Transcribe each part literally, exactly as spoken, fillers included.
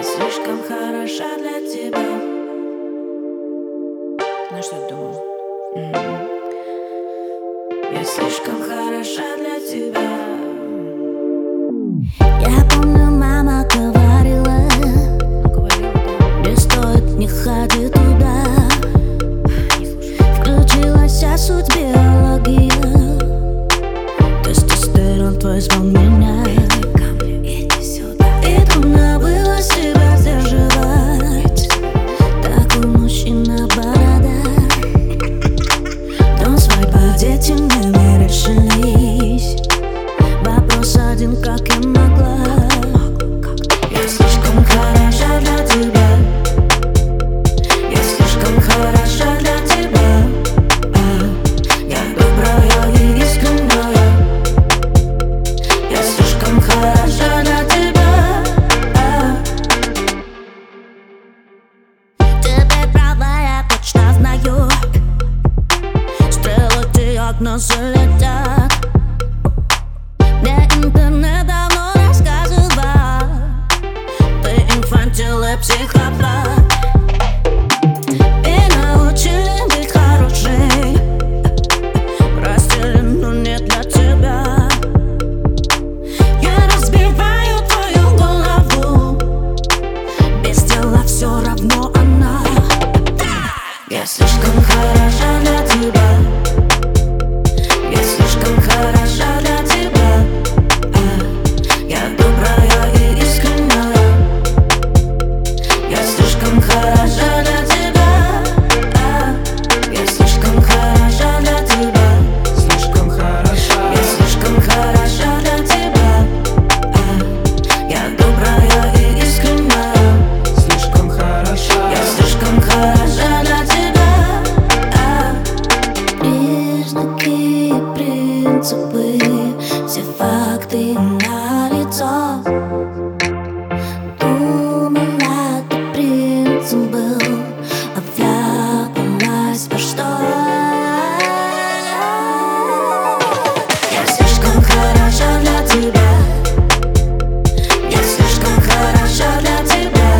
слишком хороша для тебя. Ну что ты думал? Mm-hmm. Я слишком хороша для тебя. Я помню, мама говорила, не стоит, не ходи туда. Включилась суть биологии, тестостерон твой звал меня. Иди сюда. И трудно было себя сдерживать. Такой мужчина борода. Но свадьба, дети не решились. Вопрос один, как я могла. Я слишком хороша для тебя. Я слишком хороша для тебя. Я добрая и искренняя. Я слишком хороша для тебя. Теперь права, я точно знаю. Стрелы диагнозы летят. Мне интернет давно рассказывал, ты инфантил и психопат. И научили быть хорошей. Простили, но не для тебя. Я разбиваю твою голову. Без дела все равно она. Я слишком хороша для тебя. Я слишком хороша для тебя. Я добрая и искренняя. Я слишком хороша для тебя. Я слишком хороша для тебя. Слишком хороша. Я слишком хороша для тебя. Я добрая и искренняя. Слишком хороша. Я слишком хороша для тебя. Признаки и принципы, все факты налицо. Думала, ты принцип был, а вляпалась во что? Я слишком хороша для тебя. Я слишком хороша для тебя.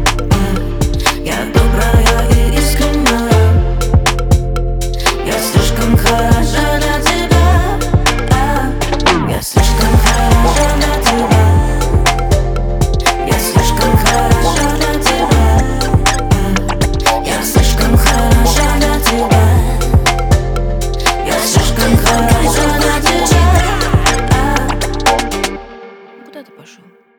Я добрая и искренняя. Я слишком хороша для тебя. Я слишком хороша для тебя. Я слишком хороша для тебя. Я слишком хороша для тебя. Я слишком хороша для тебя. Куда ты пошел?